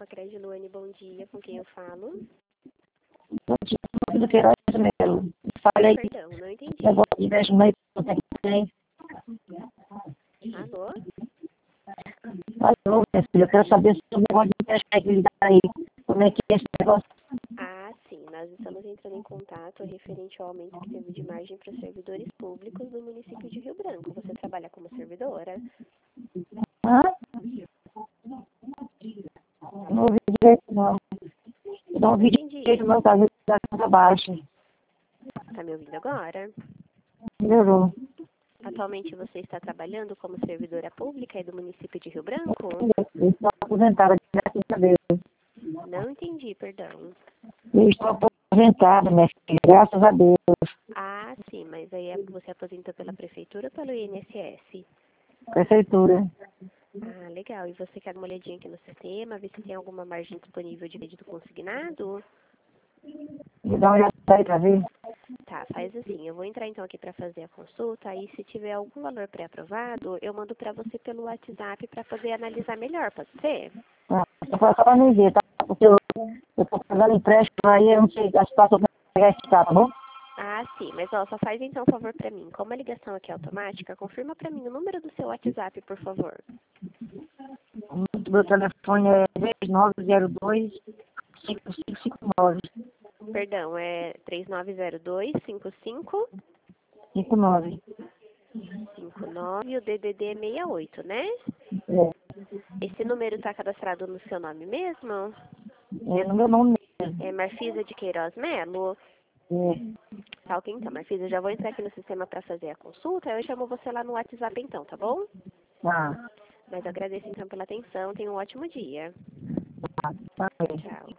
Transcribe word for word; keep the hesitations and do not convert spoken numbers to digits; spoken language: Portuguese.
Crediluane, bom dia. Com quem eu falo? Bom dia, do Queiroz Melo. Falei que Perdão, não entendi. negócio de investimento que tem. Alô? Alô, minha filha, eu quero saber se o negócio de investimento aí. Como é que é esse negócio? Ah, sim. Nós estamos entrando em contato referente ao aumento que teve de margem para os servidores públicos do município de Rio Branco. Você trabalha como servidora? Hã? Não ouvi direito, não. Eu não Não ouvi entendi. direito, não, tá vendo da casa baixa. Está me ouvindo agora? Melhorou. Atualmente você está trabalhando como servidora pública aí do município de Rio Branco? Eu estou aposentada, graças a Deus. Não entendi, perdão. Eu estou aposentada, minha filha, graças a Deus. Ah, sim, mas aí é- você aposentou pela prefeitura ou pelo I N S S? Prefeitura. Ah, legal. E você quer dar uma olhadinha aqui no sistema, ver se tem alguma margem disponível de crédito consignado? Me dá uma olhada aí pra ver. Tá, faz assim. Eu vou entrar então aqui para fazer a consulta e se tiver algum valor pré-aprovado, eu mando para você pelo WhatsApp para poder analisar melhor, pode ser? Ah, eu só pra me ver, tá? Porque eu estou pagando empréstimo aí, eu não sei a situação pra pegar esse carro, tá bom? Ah, sim, mas ó, só faz então um favor para mim. Como a ligação aqui é automática, confirma para mim o número do seu WhatsApp, por favor. O meu telefone é três nove zero dois, cinco cinco cinco nove. Perdão, é três nove zero dois, cinco cinco cinco nove. cinco nove, o D D D é sessenta e oito, né? É, Esse número está cadastrado no seu nome mesmo? é no meu nome mesmo. É Marfisa de Queiroz Melo? É, Tá ok, então, Marfisa, eu já vou entrar aqui no sistema para fazer a consulta, eu chamo você lá no WhatsApp então, tá bom? tá, Mas eu agradeço então pela atenção, tenha um ótimo dia. tá, tá. Tchau.